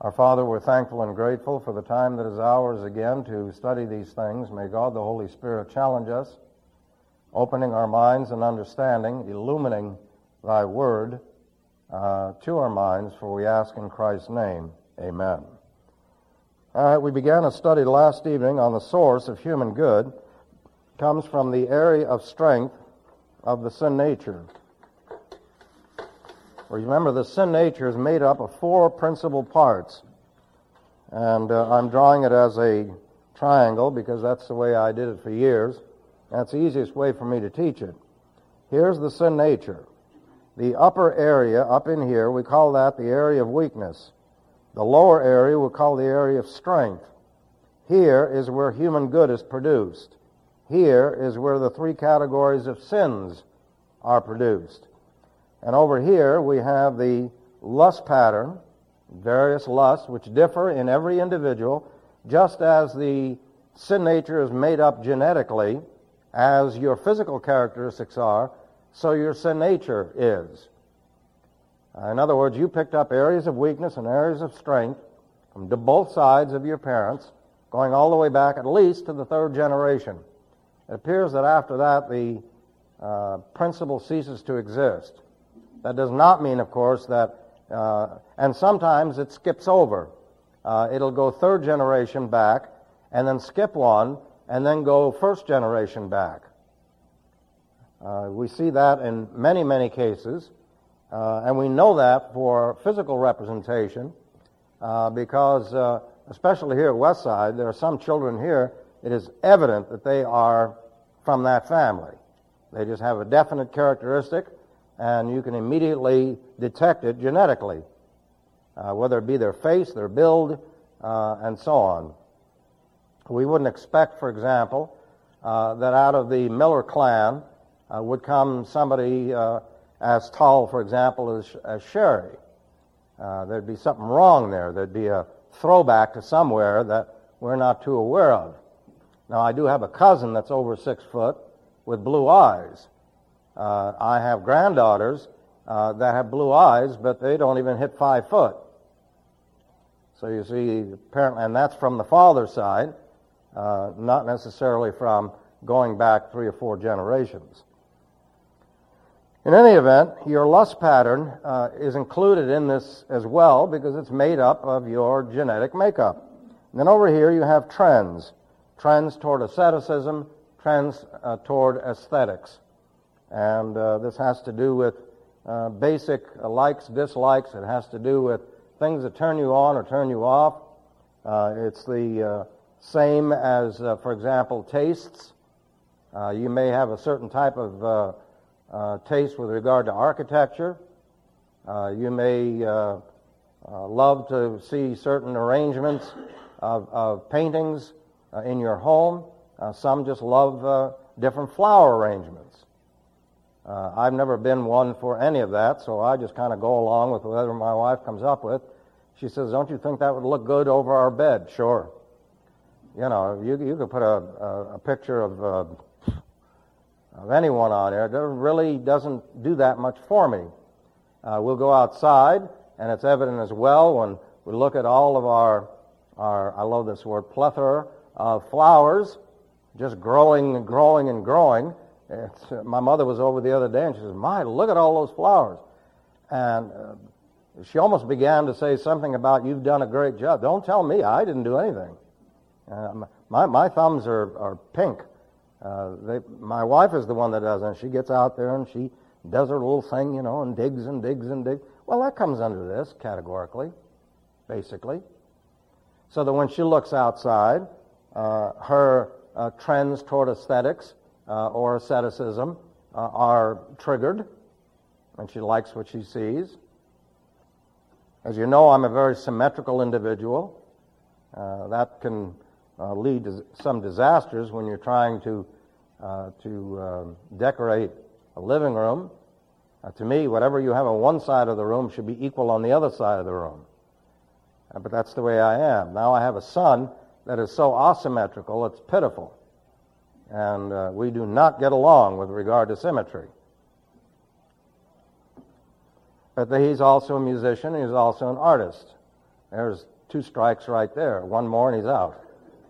Our Father, we're thankful and grateful for the time that is ours again to study these things. May God the Holy Spirit challenge us, opening our minds and understanding, illumining Thy Word to our minds, for we ask in Christ's name. Amen. All right, we began a study last evening on the source of human good. It comes from the area of strength of the sin nature. Remember, the sin nature is made up of four principal parts. And I'm drawing it as a triangle because that's the way I did it for years. That's the easiest way for me to teach it. Here's the sin nature. The upper area, up in here, we call that the area of weakness. The lower area we call the area of strength. Here is where human good is produced. Here is where the three categories of sins are produced. And over here we have the lust pattern, various lusts which differ in every individual, just as the sin nature is made up genetically, as your physical characteristics are, so your sin nature is. In other words, you picked up areas of weakness and areas of strength from both sides of your parents, going all the way back at least to the third generation. It appears that after that the principle ceases to exist. That does not mean, of course, that, and sometimes it skips over. It'll go third generation back, and then skip one, and then go first generation back. We see that in many, many cases, and we know that for physical representation, because especially here at Westside, there are some children here, it is evident that they are from that family. They just have a definite characteristic, and you can immediately detect it genetically, whether it be their face, their build, and so on. We wouldn't expect, for example, that out of the Miller clan would come somebody as tall, for example, as Sherry. There'd be something wrong there. There'd be a throwback to somewhere that we're not too aware of. Now, I do have a cousin that's over 6 foot with blue eyes. I have granddaughters that have blue eyes, but they don't even hit 5 foot. So you see, apparently, and that's from the father's side, not necessarily from going back 3 or 4 generations. In any event, your lust pattern is included in this as well because it's made up of your genetic makeup. And then over here you have trends toward asceticism, trends toward aesthetics. And this has to do with basic likes, dislikes. It has to do with things that turn you on or turn you off. It's the same as, for example, tastes. You may have a certain type of taste with regard to architecture. You may love to see certain arrangements of paintings in your home. Some just love different flower arrangements. I've never been one for any of that, so I just kind of go along with whatever my wife comes up with. She says, "Don't you think that would look good over our bed?" Sure. You know, you could put a picture of anyone on there. It really doesn't do that much for me. We'll go outside, and it's evident as well when we look at all of our I love this word, plethora of flowers, just growing and growing and growing. My mother was over the other day, and she says, "My, look at all those flowers." And she almost began to say something about, "You've done a great job." Don't tell me. I didn't do anything. My thumbs are pink. My wife is the one that does it. She gets out there, and she does her little thing, you know, and digs and digs and digs. Well, that comes under this, categorically, basically. So that when she looks outside, her trends toward aesthetics or asceticism are triggered, and she likes what she sees. As you know, I'm a very symmetrical individual. That can lead to some disasters when you're trying to decorate a living room. To me, whatever you have on one side of the room should be equal on the other side of the room. But that's the way I am. Now I have a son that is so asymmetrical, it's pitiful. And we do not get along with regard to symmetry. But he's also a musician, and he's also an artist. There's 2 strikes right there. One more and he's out.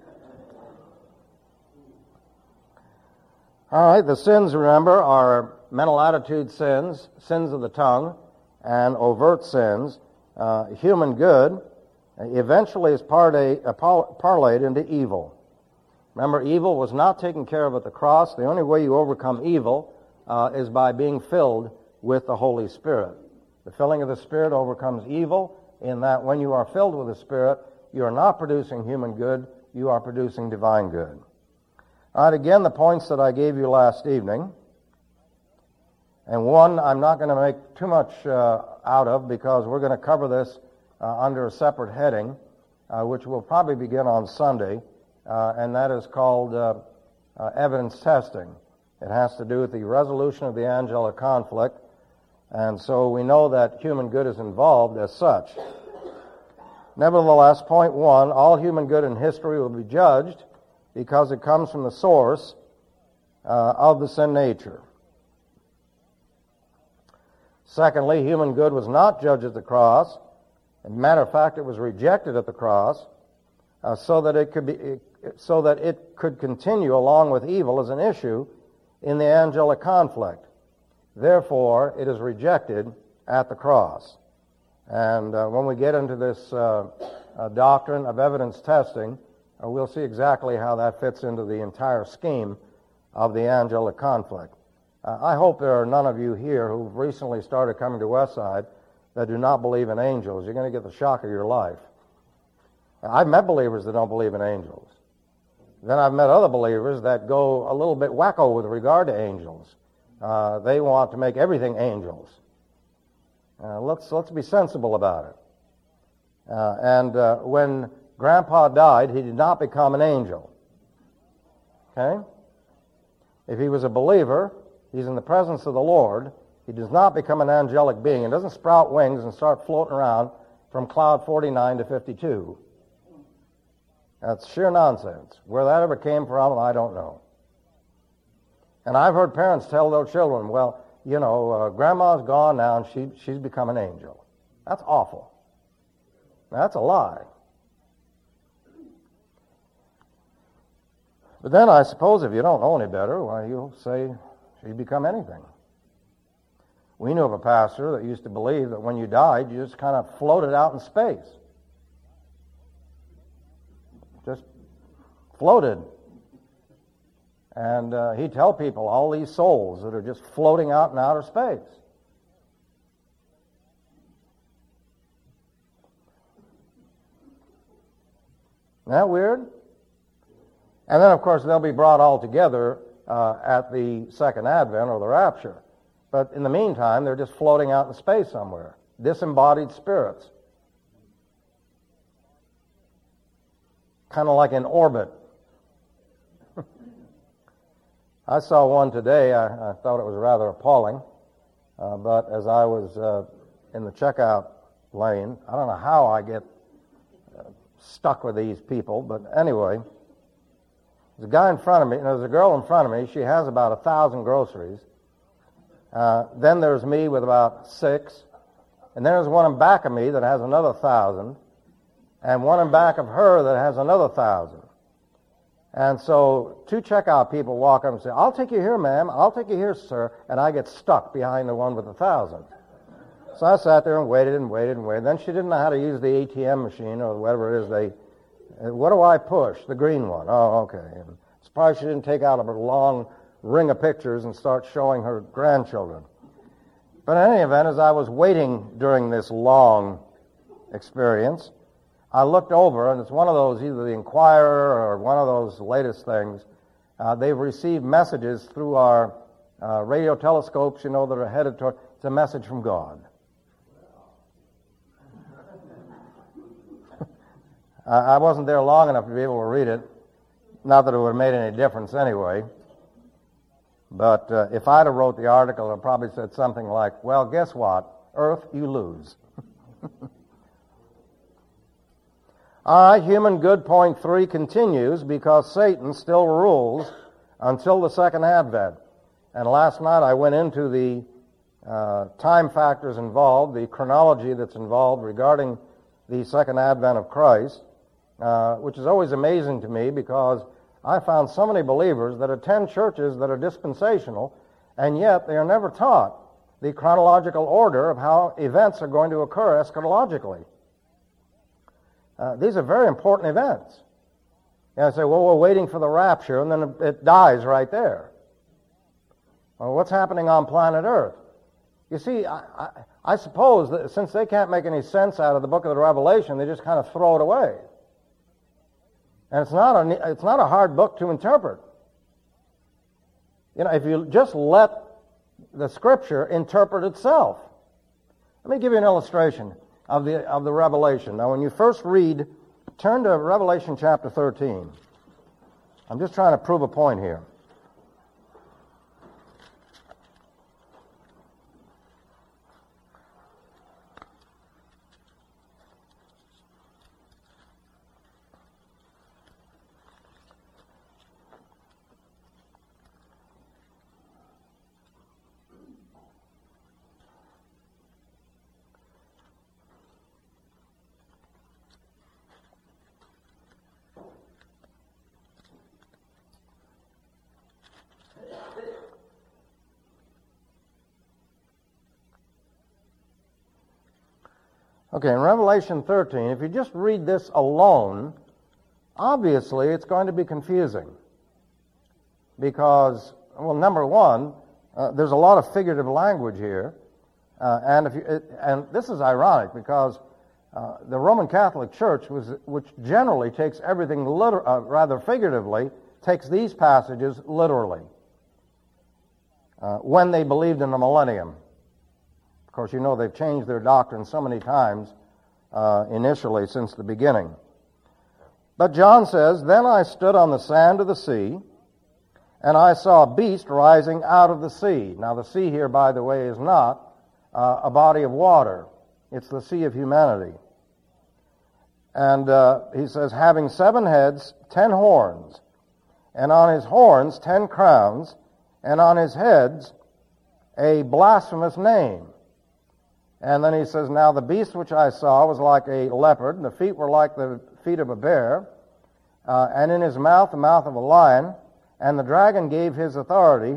All right, the sins, remember, are mental attitude sins, sins of the tongue, and overt sins. Human good eventually is parlayed into evil. Remember, evil was not taken care of at the cross. The only way you overcome evil is by being filled with the Holy Spirit. The filling of the Spirit overcomes evil in that when you are filled with the Spirit, you are not producing human good, you are producing divine good. All right, again, the points that I gave you last evening. And one I'm not going to make too much out of because we're going to cover this under a separate heading, which will probably begin on Sunday, and that is called evidence testing. It has to do with the resolution of the angelic conflict, and so we know that human good is involved as such. Nevertheless, point 1, all human good in history will be judged because it comes from the source of the sin nature. Secondly, human good was not judged at the cross. As a matter of fact, it was rejected at the cross so that it could continue along with evil as an issue in the angelic conflict. Therefore, it is rejected at the cross. And when we get into this doctrine of evidence testing, we'll see exactly how that fits into the entire scheme of the angelic conflict. I hope there are none of you here who've recently started coming to Westside that do not believe in angels. You're going to get the shock of your life. I've met believers that don't believe in angels. Then I've met other believers that go a little bit wacko with regard to angels. They want to make everything angels. Let's be sensible about it. When Grandpa died, he did not become an angel. Okay? If he was a believer, he's in the presence of the Lord. He does not become an angelic being. He doesn't sprout wings and start floating around from cloud 49 to 52. That's sheer nonsense. Where that ever came from, I don't know. And I've heard parents tell their children, well, you know, Grandma's gone now and she's become an angel. That's awful. That's a lie. But then I suppose if you don't know any better, well, you'll say she'd become anything. We knew of a pastor that used to believe that when you died, you just kind of floated out in space. Just floated. And he'd tell people all these souls that are just floating out in outer space. Isn't that weird? And then, of course, they'll be brought all together at the second advent or the rapture. But in the meantime, they're just floating out in space somewhere. Disembodied spirits. Kind of like in orbit. I saw one today. I thought it was rather appalling. But as I was in the checkout lane, I don't know how I get stuck with these people, but anyway, there's a guy in front of me, and there's a girl in front of me. She has about 1,000 groceries. Then there's me with about 6. And then there's one in back of me that has another 1,000. And one in back of her that has another 1,000. And so 2 checkout people walk up and say, I'll take you here, ma'am. I'll take you here, sir. And I get stuck behind the one with the 1,000. So I sat there and waited and waited and waited. Then she didn't know how to use the ATM machine or whatever it is what do I push? The green one. Oh, okay. And surprised she didn't take out a long ring of pictures and start showing her grandchildren. But in any event, as I was waiting during this long experience, I looked over, and it's one of those, either the Inquirer or one of those latest things. They've received messages through our radio telescopes, that are headed toward. It's a message from God. I wasn't there long enough to be able to read it. Not that it would have made any difference anyway. But if I'd have wrote the article, it probably said something like, well, guess what? Earth, you lose. All right, human good point 3 continues because Satan still rules until the second advent. And last night I went into the time factors involved, the chronology that's involved regarding the second advent of Christ, which is always amazing to me because I found so many believers that attend churches that are dispensational, and yet they are never taught the chronological order of how events are going to occur eschatologically. These are very important events. And I say, well, we're waiting for the rapture, and then it dies right there. Well, what's happening on planet Earth? You see, I suppose that since they can't make any sense out of the book of the Revelation, they just kind of throw it away. And it's not a hard book to interpret. You know, if you just let the Scripture interpret itself. Let me give you an illustration of the Revelation. Now, when you first read, turn to Revelation chapter 13. I'm just trying to prove a point here. Okay, in Revelation 13, if you just read this alone, obviously it's going to be confusing. Because, well, number one, there's a lot of figurative language here. And this is ironic because the Roman Catholic Church, which generally takes everything rather figuratively, takes these passages literally when they believed in the millennium. Of course, you know they've changed their doctrine so many times initially since the beginning. But John says, "Then I stood on the sand of the sea, and I saw a beast rising out of the sea." Now, the sea here, by the way, is not a body of water. It's the sea of humanity. And he says, having 7 heads, 10 horns, and on his horns 10 crowns, and on his heads a blasphemous name. And then he says, "Now the beast which I saw was like a leopard, and the feet were like the feet of a bear, and in his mouth the mouth of a lion, and the dragon gave his authority,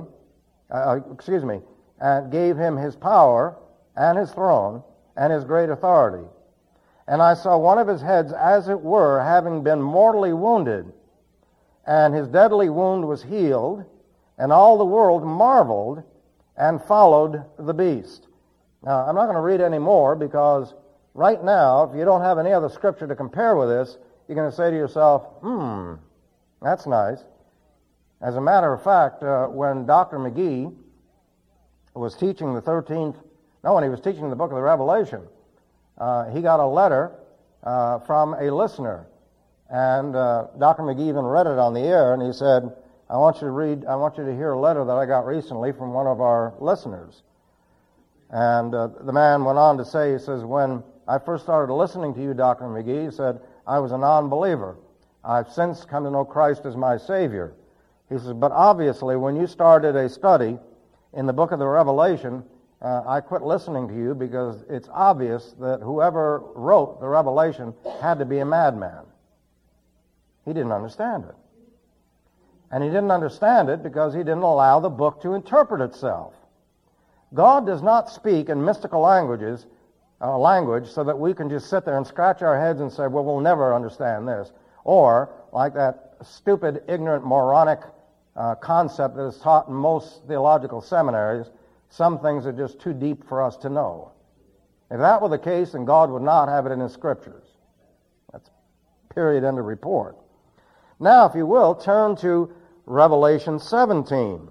and gave him his power, and his throne, and his great authority. And I saw one of his heads, as it were, having been mortally wounded, and his deadly wound was healed, and all the world marveled and followed the beast." Now, I'm not going to read any more because right now, if you don't have any other scripture to compare with this, you're going to say to yourself, that's nice. As a matter of fact, when Dr. McGee was teaching when he was teaching the book of the Revelation, he got a letter from a listener. And Dr. McGee even read it on the air, and he said, I want you to hear a letter that I got recently from one of our listeners. And the man went on to say, he says, "When I first started listening to you, Dr. McGee," he said, "I was a non-believer. I've since come to know Christ as my Savior." He says, "But obviously, when you started a study in the book of the Revelation, I quit listening to you because it's obvious that whoever wrote the Revelation had to be a madman." He didn't understand it. And he didn't understand it because he didn't allow the book to interpret itself. God does not speak in mystical language so that we can just sit there and scratch our heads and say, well, we'll never understand this. Or, like that stupid, ignorant, moronic concept that is taught in most theological seminaries, some things are just too deep for us to know. If that were the case, then God would not have it in His Scriptures. That's period, end of report. Now, if you will, turn to Revelation 17.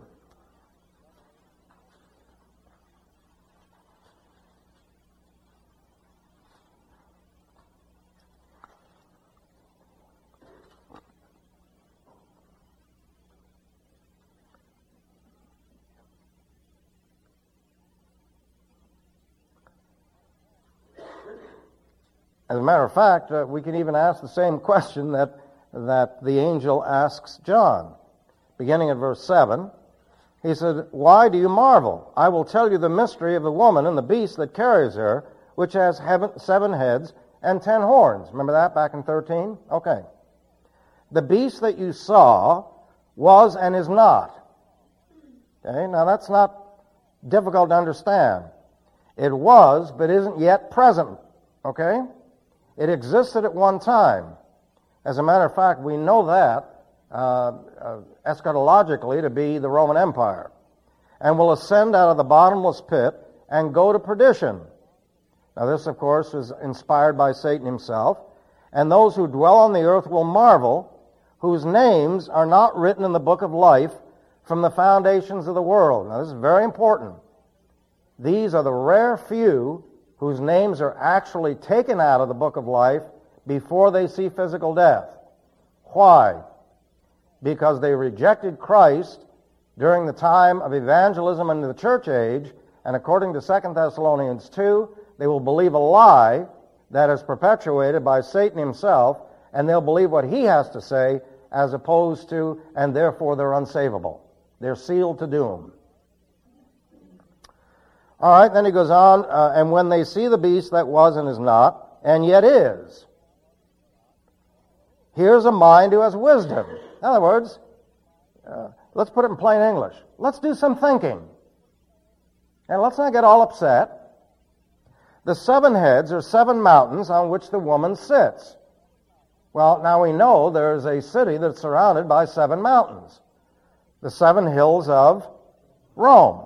As a matter of fact, we can even ask the same question that the angel asks John. Beginning at verse 7, he said, "Why do you marvel? I will tell you the mystery of the woman and the beast that carries her, which has 7 heads and 10 horns. Remember that back in 13? Okay. The beast that you saw was and is not. Okay, now that's not difficult to understand. It was, but isn't yet present. Okay? It existed at one time. As a matter of fact, we know that eschatologically to be the Roman Empire, and will ascend out of the bottomless pit and go to perdition. Now this, of course, is inspired by Satan himself. And those who dwell on the earth will marvel, whose names are not written in the book of life from the foundations of the world. Now this is very important. These are the rare few whose names are actually taken out of the book of life before they see physical death. Why? Because they rejected Christ during the time of evangelism in the church age, and according to 2 Thessalonians 2, they will believe a lie that is perpetuated by Satan himself, and they'll believe what he has to say as opposed to, and therefore they're unsavable. They're sealed to doom. All right, then he goes on, and when they see the beast that was and is not, and yet is, here's a mind who has wisdom. In other words, let's put it in plain English. Let's do some thinking. And let's not get all upset. The 7 heads are 7 mountains on which the woman sits. Well, now we know there's a city that's surrounded by 7 mountains. The 7 hills of Rome.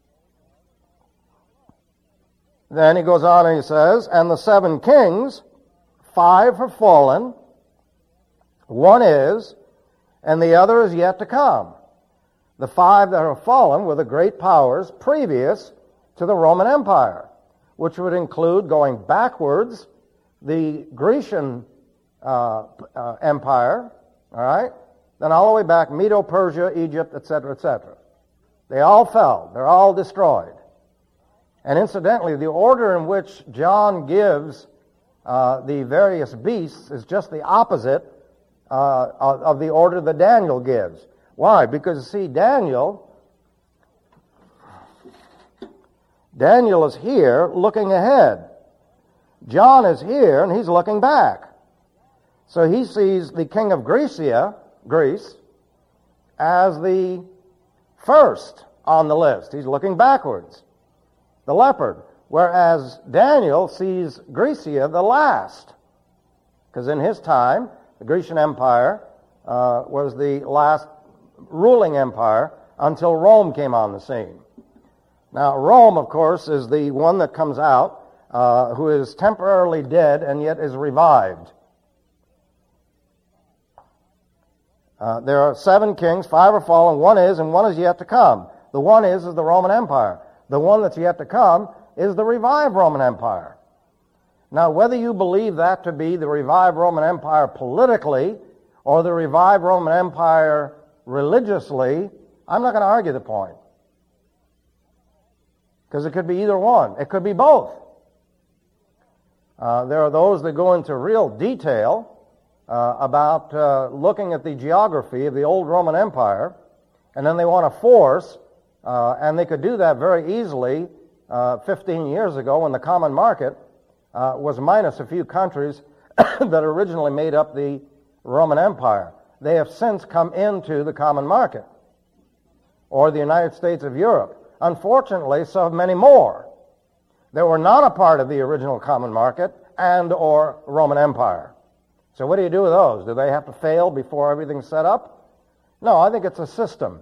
Then he goes on and he says, and the 7 kings, 5 have fallen, 1 is, and the other is yet to come. The 5 that have fallen were the great powers previous to the Roman Empire, which would include, going backwards, the Grecian Empire, all right? Then all the way back, Medo-Persia, Egypt, etc., etc. They all fell. They're all destroyed. And incidentally, the order in which John gives the various beasts is just the opposite of the order that Daniel gives. Why? Because, see, Daniel is here looking ahead. John is here and he's looking back. So he sees the king of Greece, as the first on the list. He's looking backwards. The leopard. Whereas Daniel sees Grecia the last. Because in his time, the Grecian Empire was the last ruling empire until Rome came on the scene. Now, Rome, of course, is the one that comes out who is temporarily dead and yet is revived. There are 7 kings, 5 are fallen, 1 is, and 1 is yet to come. The 1 is the Roman Empire. The 1 that's yet to come is the revived Roman Empire. Now, whether you believe that to be the revived Roman Empire politically or the revived Roman Empire religiously, I'm not going to argue the point. Because it could be either one. It could be both. There are those that go into real detail about looking at the geography of the old Roman Empire, and then they want to force, and they could do that very easily 15 years ago when the common market was minus a few countries that originally made up the Roman Empire. They have since come into the common market, or the United States of Europe. Unfortunately, so have many more that were not a part of the original common market and or Roman Empire. So what do you do with those? Do they have to fail before everything's set up? No, I think it's a system.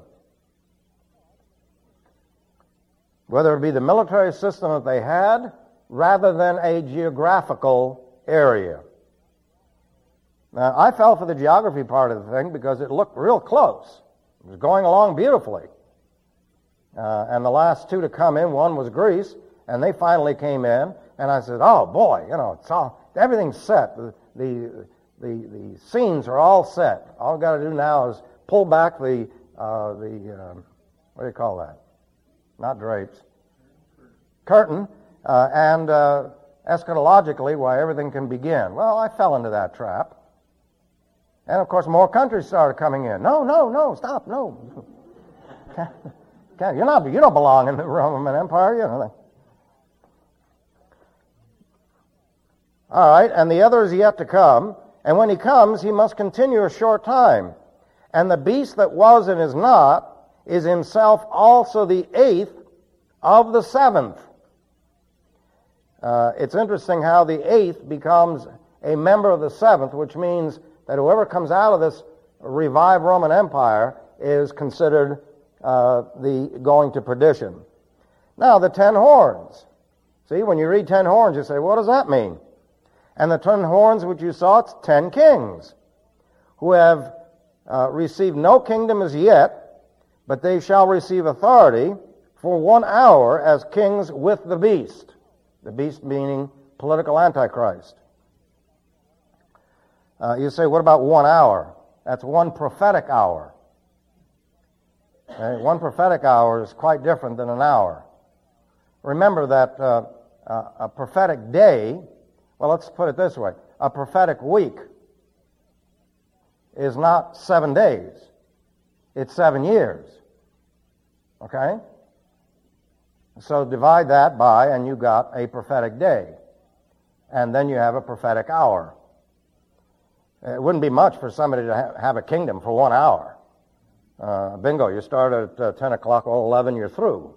Whether it be the military system that they had, rather than a geographical area. Now, I fell for the geography part of the thing because it looked real close. It was going along beautifully. And the last 2 to come in, one was Greece, and they finally came in, and I said, oh boy, it's all, everything's set. The scenes are all set. All I've got to do now is pull back the what do you call that? Not drapes. Curtain, and eschatologically, why everything can begin. Well, I fell into that trap. And of course, more countries started coming in. No, stop, no. You don't belong in the Roman Empire, All right, and the other is yet to come. And when he comes, he must continue a short time. And the beast that was and is not is himself also the eighth of the seventh. It's interesting how the eighth becomes a member of the seventh, which means that whoever comes out of this revived Roman Empire is considered the going to perdition. Now, the 10 horns. See, when you read 10 horns, you say, what does that mean? And the 10 horns which you saw, it's 10 kings who have received no kingdom as yet, but they shall receive authority for 1 hour as kings with the beast. The beast meaning political antichrist. You say, what about 1 hour? That's 1 prophetic hour. Okay? 1 prophetic hour is quite different than an hour. Remember that a prophetic day, well, let's put it this way. A prophetic week is not 7 days. It's 7 years. Okay? So divide that by, and you got a prophetic day. And then you have a prophetic hour. It wouldn't be much for somebody to have a kingdom for 1 hour. Bingo, you start at 10 o'clock, or 11, you're through.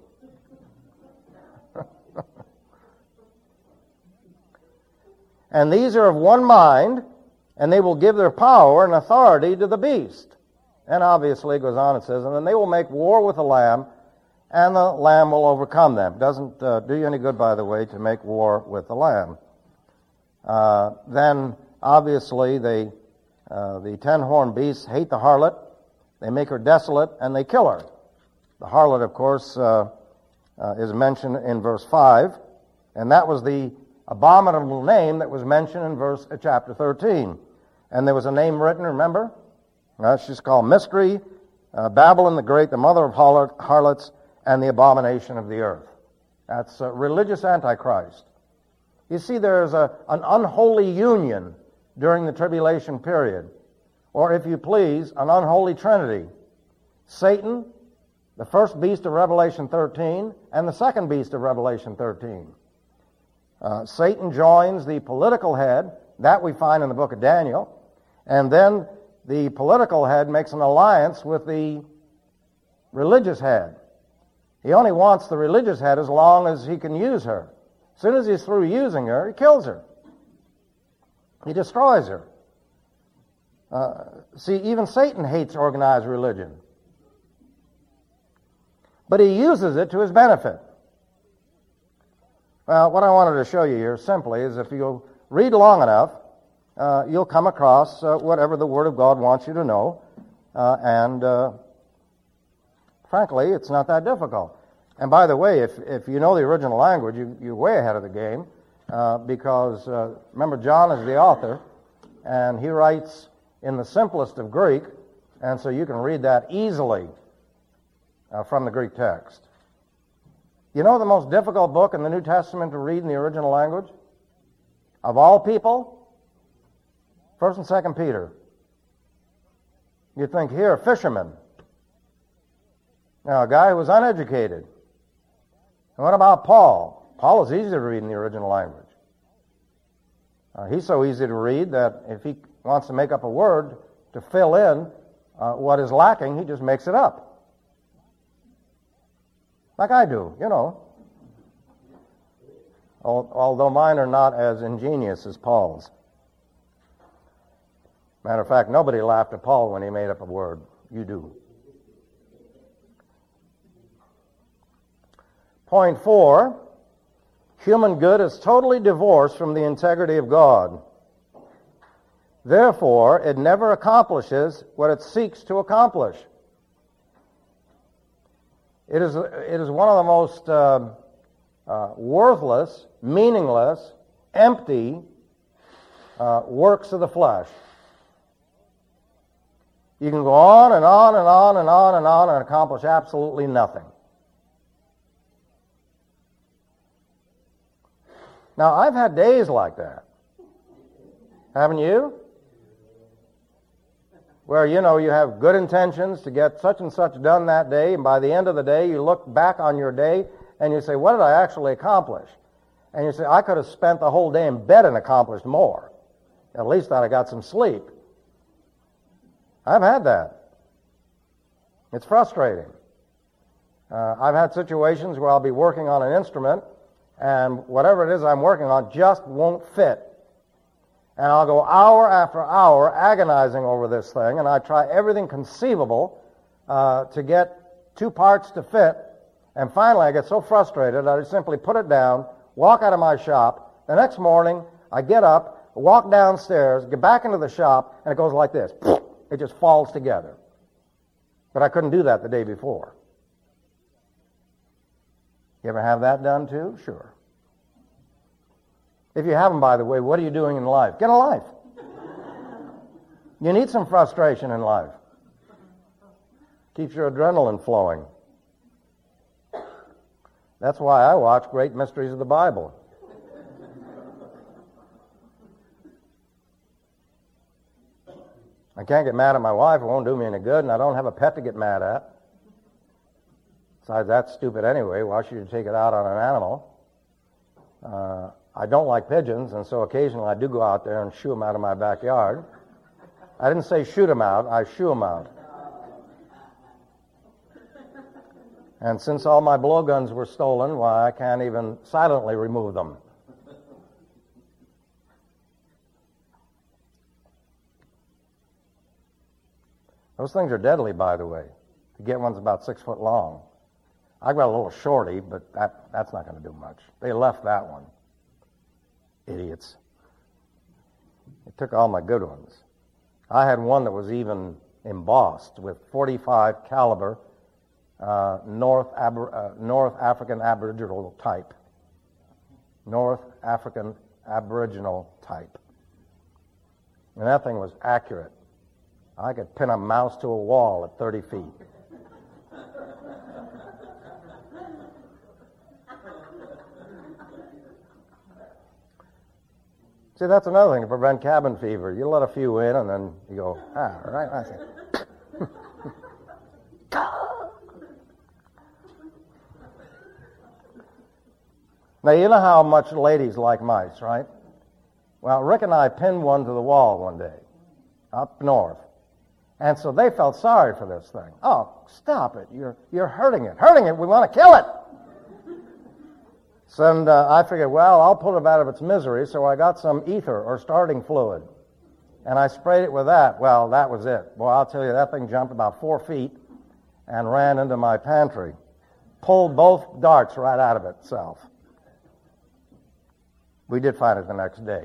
And these are of one mind, and they will give their power and authority to the beast. And obviously it goes on, it says, and then they will make war with the Lamb, and the Lamb will overcome them. Doesn't do you any good, by the way, to make war with the Lamb. Then, obviously, the 10-horned beasts hate the harlot, they make her desolate, and they kill her. The harlot, of course, is mentioned in verse 5, and that was the abominable name that was mentioned in chapter 13. And there was a name written, remember? She's called Mystery, Babylon the Great, the mother of harlots, and the abomination of the earth. That's religious antichrist. You see, there's an unholy union during the tribulation period, or if you please, an unholy trinity. Satan, the first beast of Revelation 13, and the second beast of Revelation 13. Satan joins the political head, that we find in the book of Daniel, and then the political head makes an alliance with the religious head. He only wants the religious head as long as he can use her. As soon as he's through using her, he kills her. He destroys her. See, even Satan hates organized religion. But he uses it to his benefit. Well, what I wanted to show you here simply is if you read long enough, you'll come across whatever the Word of God wants you to know. And frankly, it's not that difficult. And by the way, if you know the original language, you're way ahead of the game because, remember, John is the author, and he writes in the simplest of Greek, and so you can read that easily from the Greek text. You know the most difficult book in the New Testament to read in the original language? Of all people? 1st and 2nd Peter. You'd think, here, a fisherman. Now, a guy who was uneducated. And what about Paul? Paul is easy to read in the original language. He's so easy to read that if he wants to make up a word to fill in what is lacking, he just makes it up. Like I do, you know. Although mine are not as ingenious as Paul's. Matter of fact, nobody laughed at Paul when he made up a word. You do. Point 4, human good is totally divorced from the integrity of God. Therefore, it never accomplishes what it seeks to accomplish. It is one of the most worthless, meaningless, empty works of the flesh. You can go on and on and on and on and on and accomplish absolutely nothing. Now, I've had days like that. Haven't you? Where, you know, you have good intentions to get such and such done that day, and by the end of the day, you look back on your day and you say, what did I actually accomplish? And you say, I could have spent the whole day in bed and accomplished more. At least I'd have got some sleep. I've had that. It's frustrating. I've had situations where I'll be working on an instrument, and whatever it is I'm working on just won't fit. And I'll go hour after hour agonizing over this thing, and I try everything conceivable to get two parts to fit, and finally I get so frustrated I just simply put it down, walk out of my shop. The next morning, I get up, walk downstairs, get back into the shop, and it goes like this. It just falls together. But I couldn't do that the day before. You ever have that done too? Sure. If you haven't, by the way, what are you doing in life? Get a life. You need some frustration in life. Keeps your adrenaline flowing. That's why I watch Great Mysteries of the Bible. I can't get mad at my wife. It won't do me any good, and I don't have a pet to get mad at. Besides, that's stupid anyway. Why should you take it out on an animal? I don't like pigeons, and so occasionally I do go out there and shoo them out of my backyard. I didn't say shoot them out, I shoo them out. And since all my blowguns were stolen, why, I can't even silently remove them. Those things are deadly, by the way. To get one's about 6 foot long. I've got a little shorty, but that's not going to do much. They left that one. Idiots. They took all my good ones. I had one that was even embossed with .45 caliber North African Aboriginal type. North African Aboriginal type. And that thing was accurate. I could pin a mouse to a wall at 30 feet. See, that's another thing to prevent cabin fever. You let a few in, and then you go, all right, I see. Now, you know how much ladies like mice, right? Well, Rick and I pinned one to the wall one day, up north. And so they felt sorry for this thing. Oh, stop it. You're hurting it. Hurting it. We want to kill it. So I figured, well, I'll put it out of its misery, so I got some ether or starting fluid. And I sprayed it with that. Well, that was it. Boy, I'll tell you, that thing jumped about 4 feet and ran into my pantry. Pulled both darts right out of itself. We did find it the next day.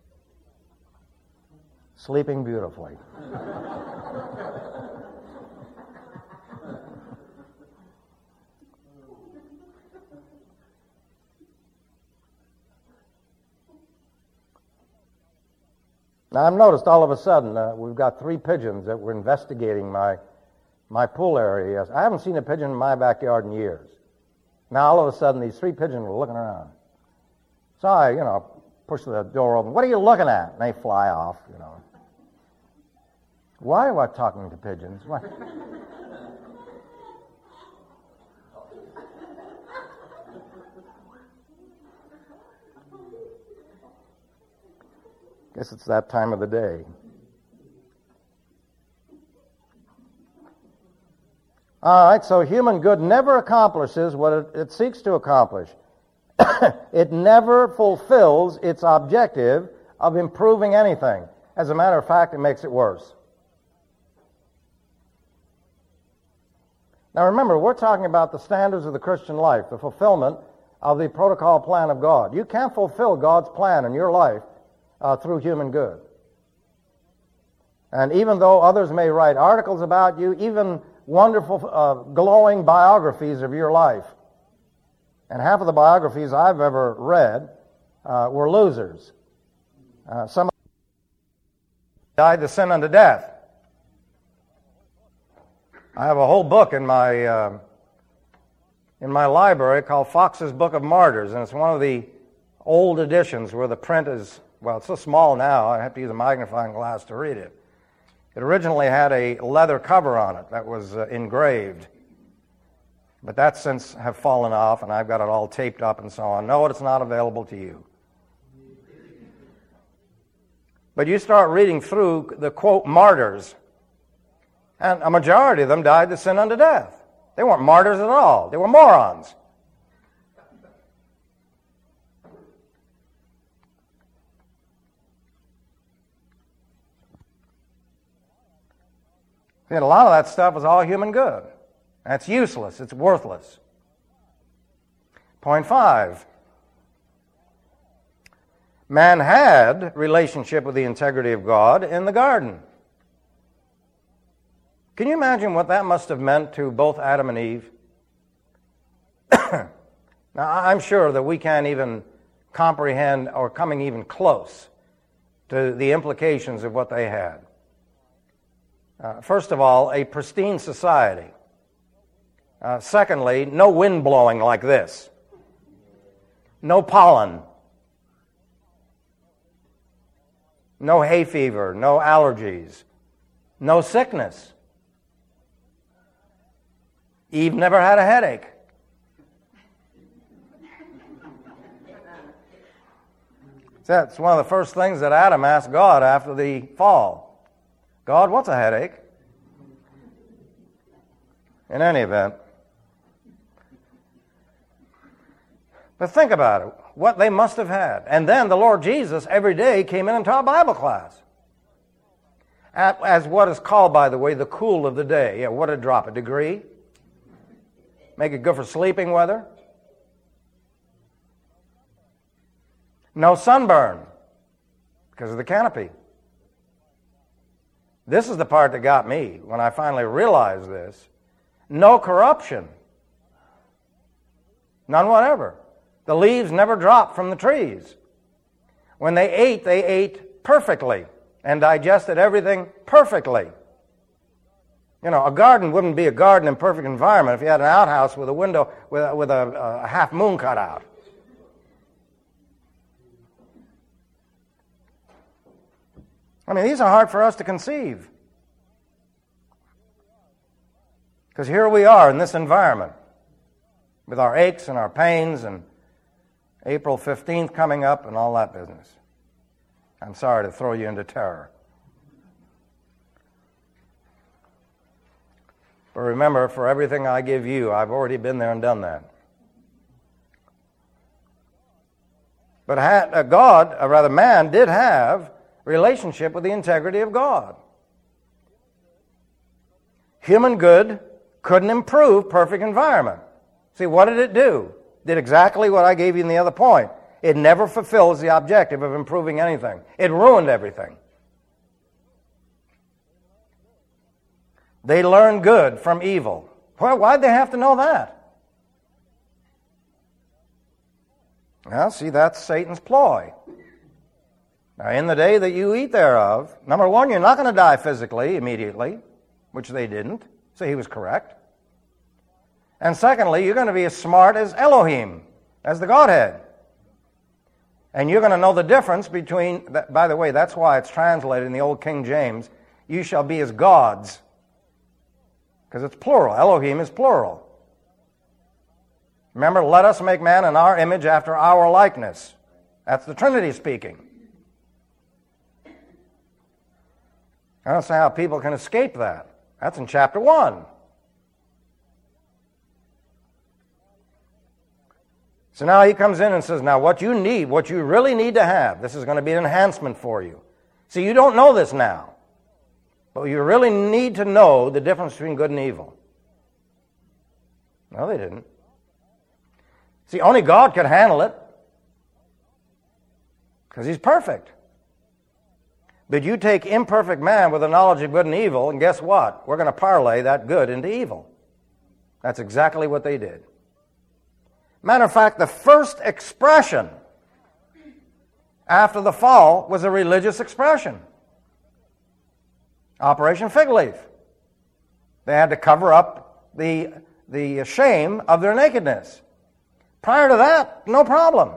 Sleeping beautifully. Now, I've noticed all of a sudden we've got 3 pigeons that were investigating my pool area. I haven't seen a pigeon in my backyard in years. Now, all of a sudden, these 3 pigeons were looking around. So I, push the door open. What are you looking at? And they fly off, Why am I talking to pigeons? Why? Guess it's that time of the day. All right, so human good never accomplishes what it seeks to accomplish. It never fulfills its objective of improving anything. As a matter of fact, it makes it worse. Now remember, we're talking about the standards of the Christian life, the fulfillment of the protocol plan of God. You can't fulfill God's plan in your life through human good. And even though others may write articles about you, even wonderful, glowing biographies of your life, and half of the biographies I've ever read were losers. Some died to sin unto death. I have a whole book in my library called Fox's Book of Martyrs, and it's one of the old editions where the print is, well, it's so small now, I have to use a magnifying glass to read it. It originally had a leather cover on it that was engraved. But that since have fallen off, and I've got it all taped up and so on. No, it's not available to you. But you start reading through the, quote, martyrs, and a majority of them died to sin unto death. They weren't martyrs at all. They were morons. And a lot of that stuff was all human good. That's useless. It's worthless. Point 5. Man had relationship with the integrity of God in the garden. Can you imagine what that must have meant to both Adam and Eve? Now, I'm sure that we can't even comprehend or coming even close to the implications of what they had. First of all, a pristine society. Secondly, no wind blowing like this. No pollen. No hay fever. No allergies. No sickness. Eve never had a headache. That's one of the first things that Adam asked God after the fall. God, what's a headache? In any event. But think about it, what they must have had. And then the Lord Jesus every day came in and taught Bible class. As what is called, by the way, the cool of the day. Yeah, what a drop, a degree? Make it good for sleeping weather? No sunburn because of the canopy. This is the part that got me when I finally realized this. No corruption. None whatever. The leaves never dropped from the trees. When they ate perfectly and digested everything perfectly. You know, a garden wouldn't be a garden in perfect environment if you had an outhouse with a window with a half moon cut out. I mean, these are hard for us to conceive. Because here we are in this environment with our aches and our pains and April 15th coming up and all that business. I'm sorry to throw you into terror. But remember, for everything I give you, I've already been there and done that. But man did have relationship with the integrity of God. Human good couldn't improve perfect environment. See, what did it do? Did exactly what I gave you in the other point. It never fulfills the objective of improving anything. It ruined everything. They learned good from evil. Well, why'd they have to know that? Well, see, that's Satan's ploy. Now, in the day that you eat thereof, number one, you're not going to die physically immediately, which they didn't, so he was correct. And secondly, you're going to be as smart as Elohim, as the Godhead. And you're going to know the difference between, by the way, that's why it's translated in the old King James, you shall be as gods. Because it's plural. Elohim is plural. Remember, let us make man in our image after our likeness. That's the Trinity speaking. I don't see how people can escape that. That's in chapter 1. So now he comes in and says, now what you need, what you really need to have, this is going to be an enhancement for you. See, you don't know this now, but you really need to know the difference between good and evil. No, they didn't. See, only God could handle it because he's perfect. But you take imperfect man with a knowledge of good and evil, and guess what? We're going to parlay that good into evil. That's exactly what they did. Matter of fact, the first expression after the fall was a religious expression. Operation Fig Leaf. They had to cover up the shame of their nakedness. Prior to that, no problem.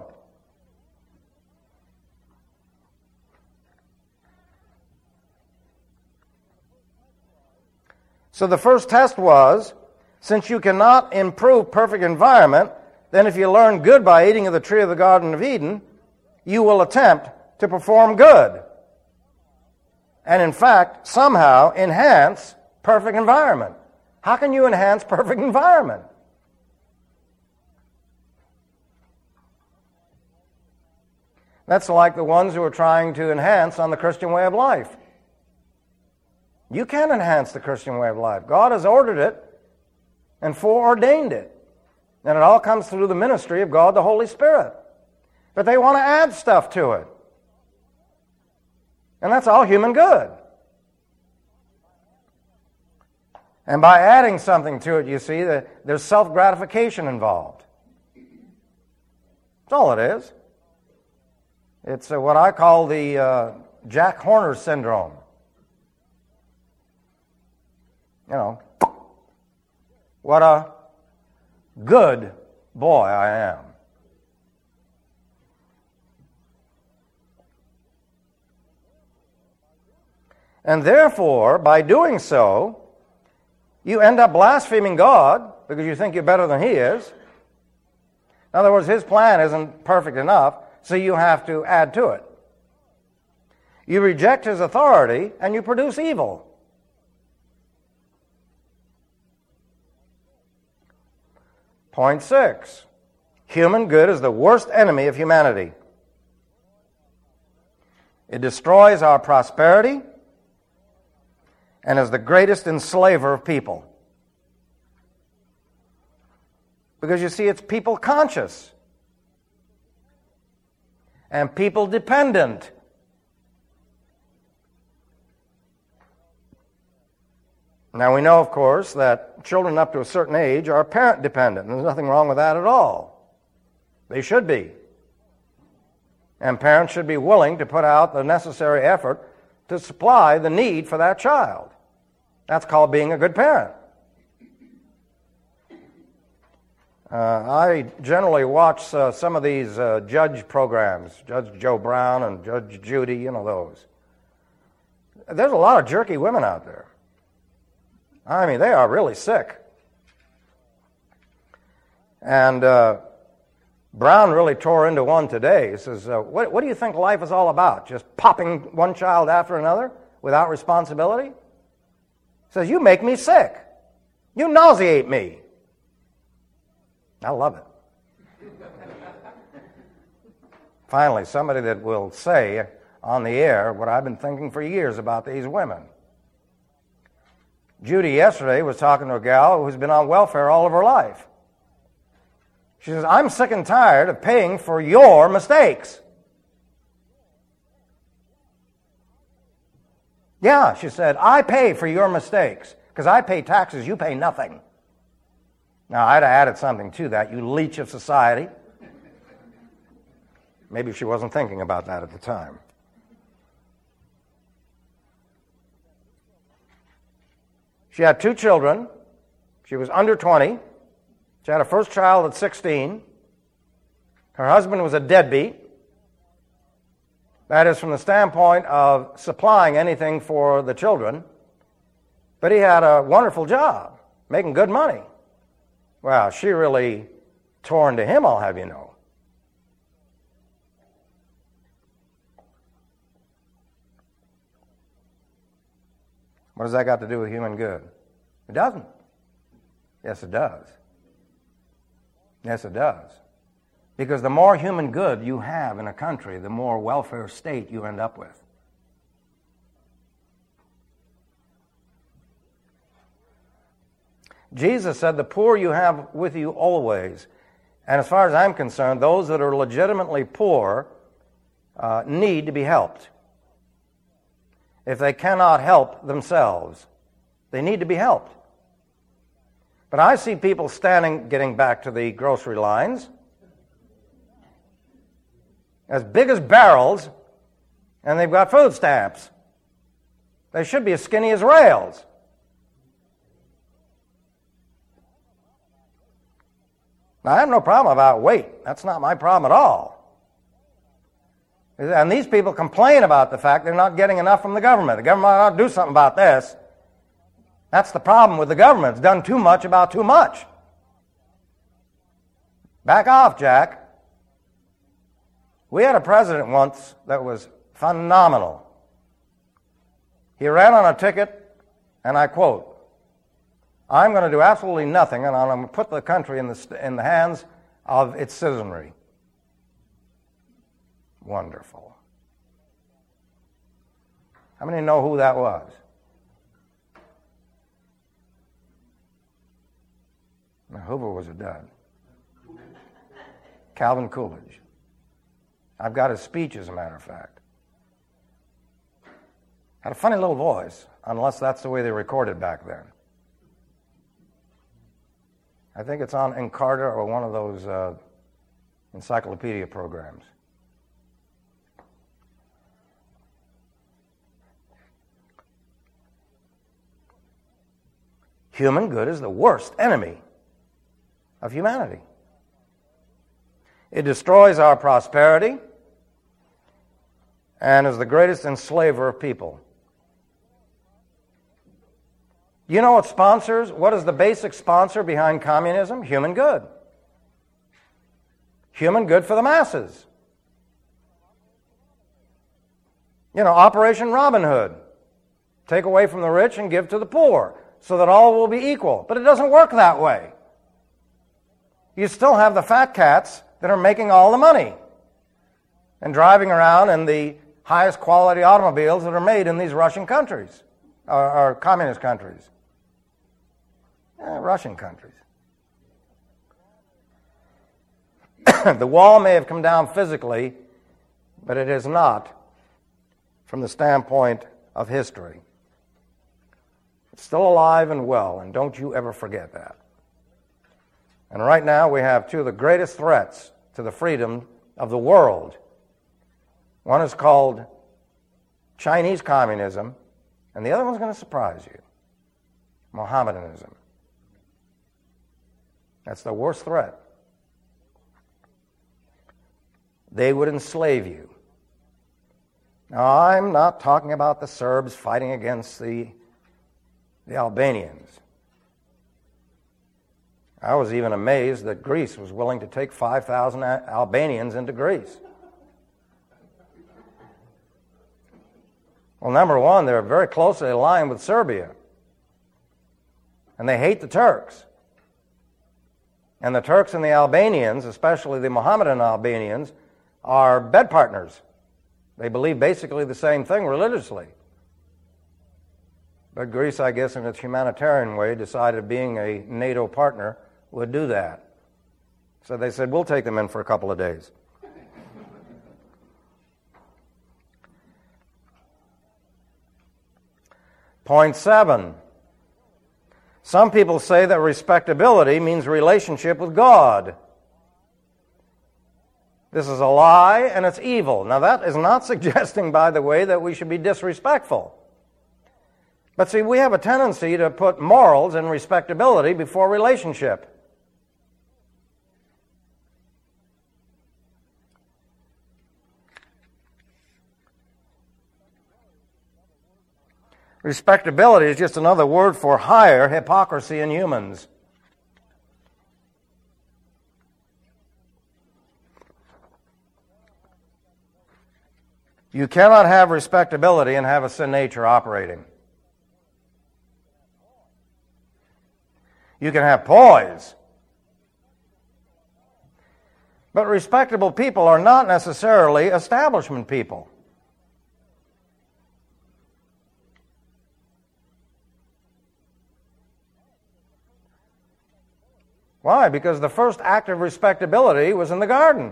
So the first test was, Since you cannot improve perfect environment, then if you learn good by eating of the tree of the Garden of Eden, you will attempt to perform good. And in fact, somehow enhance perfect environment. How can you enhance perfect environment? That's like the ones who are trying to enhance on the Christian way of life. You can't enhance the Christian way of life. God has ordered it and foreordained it. And it all comes through the ministry of God the Holy Spirit. But they want to add stuff to it. And that's all human good. And by adding something to it, you see, that there's self-gratification involved. That's all it is. It's what I call the Jack Horner syndrome. You know, what a good boy I am. And therefore, by doing so, you end up blaspheming God because you think you're better than He is. In other words, His plan isn't perfect enough, so you have to add to it. You reject His authority and you produce evil. Point 6. Human good is the worst enemy of humanity. It destroys our prosperity and is the greatest enslaver of people. Because you see, it's people conscious and people dependent. Now we know, of course, that children up to a certain age are parent dependent, and there's nothing wrong with that at all. They should be. And parents should be willing to put out the necessary effort to supply the need for that child. That's called being a good parent. I generally watch some of these judge programs, Judge Joe Brown and Judge Judy, you know those. There's a lot of jerky women out there. I mean, they are really sick. And Brown really tore into one today. He says, what do you think life is all about? Just popping one child after another without responsibility? He says, you make me sick. You nauseate me. I love it. Finally, somebody that will say on the air what I've been thinking for years about these women. Judy yesterday was talking to a gal who's been on welfare all of her life. She says, I'm sick and tired of paying for your mistakes. Yeah, she said, I pay for your mistakes because I pay taxes, you pay nothing. Now, I'd have added something to that, you leech of society. Maybe she wasn't thinking about that at the time. She had 2 children. She was under 20. She had her first child at 16. Her husband was a deadbeat. That is from the standpoint of supplying anything for the children. But he had a wonderful job, making good money. Well, she really tore into him, I'll have you know. What does that got to do with human good? It doesn't. Yes, it does. Yes, it does. Because the more human good you have in a country, the more welfare state you end up with. Jesus said, the poor you have with you always. And as far as I'm concerned, those that are legitimately poor need to be helped. If they cannot help themselves, they need to be helped. But I see people standing, getting back to the grocery lines, as big as barrels, and they've got food stamps. They should be as skinny as rails. Now, I have no problem about weight. That's not my problem at all. And these people complain about the fact they're not getting enough from the government. The government ought to do something about this. That's the problem with the government. It's done too much about too much. Back off, Jack. We had a president once that was phenomenal. He ran on a ticket, and I quote, "I'm going to do absolutely nothing, and I'm going to put the country in the hands of its citizenry." Wonderful. How many know who that was? Now, Hoover was a dud. Calvin Coolidge. I've got his speech, as a matter of fact. Had a funny little voice, unless that's the way they recorded back then. I think it's on Encarta or one of those encyclopedia programs. Human good is the worst enemy of humanity. It destroys our prosperity and is the greatest enslaver of people. You know what is the basic sponsor behind communism? Human good. Human good for the masses. Operation Robin Hood. Take away from the rich and give to the poor so that all will be equal. But it doesn't work that way. You still have the fat cats that are making all the money and driving around in the highest quality automobiles that are made in these Russian countries, or communist countries. Russian countries. The wall may have come down physically, but it is not from the standpoint of history. It's still alive and well, and don't you ever forget that. And right now we have two of the greatest threats to the freedom of the world. One is called Chinese communism, and the other one's going to surprise you. Mohammedanism. That's the worst threat. They would enslave you. Now, I'm not talking about the Serbs fighting against the Albanians. I was even amazed that Greece was willing to take 5,000 Albanians into Greece. Well, number one, they're very closely aligned with Serbia. And they hate the Turks. And the Turks and the Albanians, especially the Mohammedan Albanians, are bed partners. They believe basically the same thing religiously. But Greece, I guess, in its humanitarian way, decided being a NATO partner would do that. So they said, we'll take them in for a couple of days. Point 7. Some people say that respectability means relationship with God. This is a lie and it's evil. Now that is not suggesting, by the way, that we should be disrespectful. But see, we have a tendency to put morals and respectability before relationship. Respectability is just another word for higher hypocrisy in humans. You cannot have respectability and have a sin nature operating. You can have poise. But respectable people are not necessarily establishment people. Why? Because the first act of respectability was in the garden.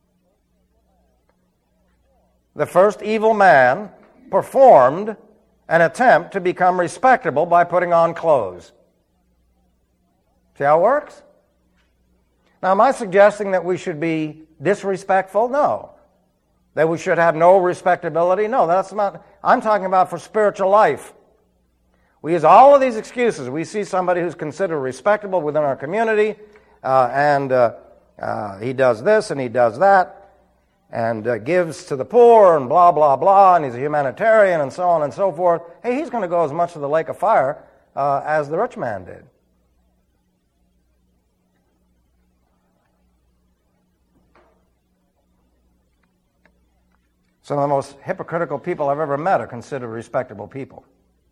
The first evil man performed an attempt to become respectable by putting on clothes. See how it works? Now, am I suggesting that we should be disrespectful? No. That we should have no respectability? No, that's not. I'm talking about for spiritual life. We use all of these excuses. We see somebody who's considered respectable within our community, and he does this and he does that, and gives to the poor and blah, blah, blah, and he's a humanitarian and so on and so forth. Hey, he's going to go as much to the lake of fire as the rich man did. Some of the most hypocritical people I've ever met are considered respectable people.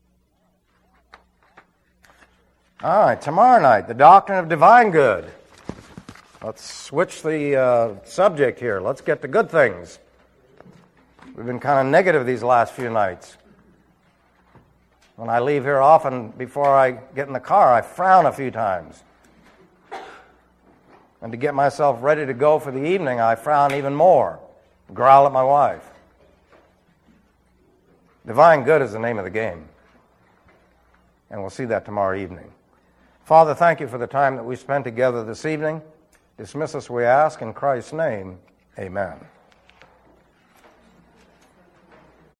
All right, tomorrow night, the doctrine of divine good. Let's switch the subject here. Let's get to good things. We've been kind of negative these last few nights. When I leave here, often before I get in the car, I frown a few times. And to get myself ready to go for the evening, I frown even more, growl at my wife. Divine good is the name of the game. And we'll see that tomorrow evening. Father, thank you for the time that we spent together this evening. Dismiss us, we ask, in Christ's name. Amen.